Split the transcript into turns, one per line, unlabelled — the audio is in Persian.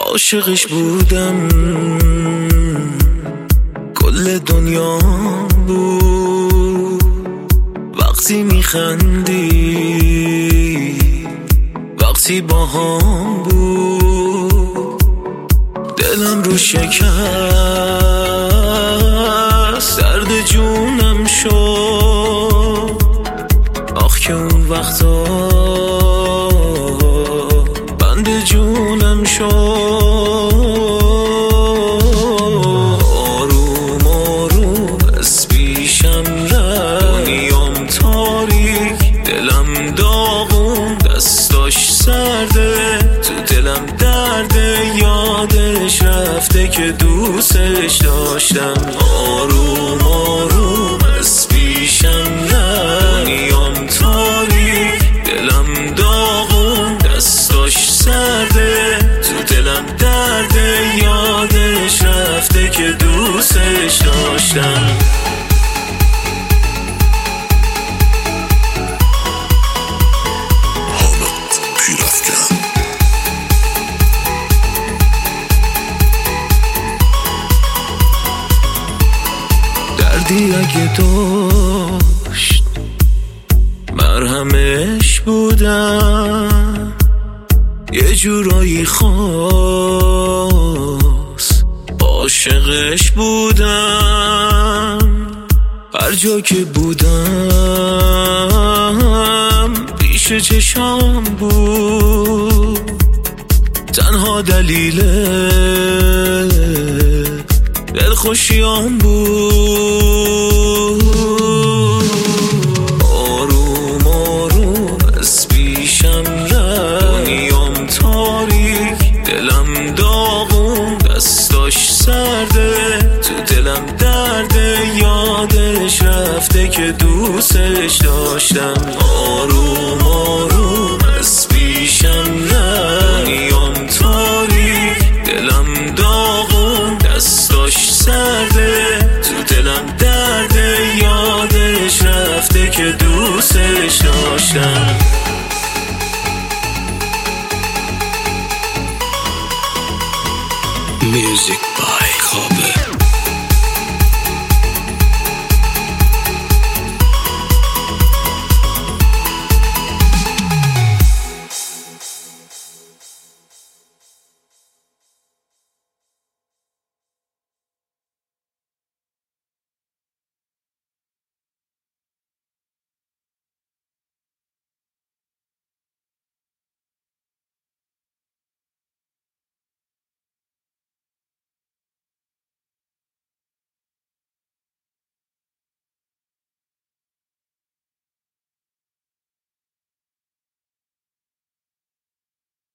عاشقش بودم، کل دنیا بود. وقتی میخندی، وقتی با هم بود، دلم رو شکست، درد جونم شد. آخ که اون وقتا بند جونم شد. آروم آروم از پیشم رفت، دنیام تاریک، دلم داغون، دستاش سرده، تو دلم درده. یادش رفته که دوستش داشتم. آروم آروم از پیشم رفت، دنیام تاریک، دلم داغون، دستاش سرده، تو دلم درده. یادش رفته که دوستش داشتم. دردی اگه داشت مرهمش بودم، یه جورایی خواست عاشقش بودم. هر جا که بودم پیش چشام بود، تنها دلیل دلخوشیام بود. آروم آروم از پیشم رفت، دنیام تاریک، دلم داغون، دستاش سرده، تو دلم درده. یادش رفته که دوستش داشتم. آروم آروم از پیشم رفت، دنیام تاریک، دلم داغون، دستاش سرده، تو دلم درده. یادش رفته که دوستش داشتم.
Music by خوابه.